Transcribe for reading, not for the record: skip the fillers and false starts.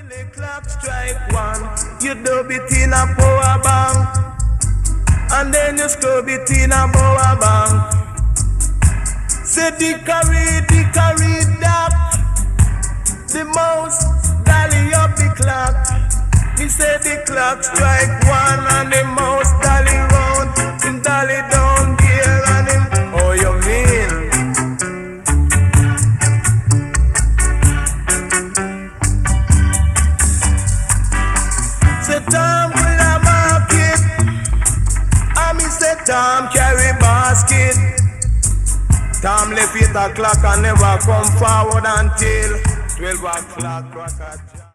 the clock strike one, you dub it in a power bank, and then you scrub it in a power bank. Say dickory, dock, the mouse dolly up the clock. Me say the clock strike one, and the mouse dolly round, him dolly down here, and him, oh you mean? Say Tom will a market, and me say Tom carry basket. Tom left 8 o'clock and never come forward until 12 o'clock.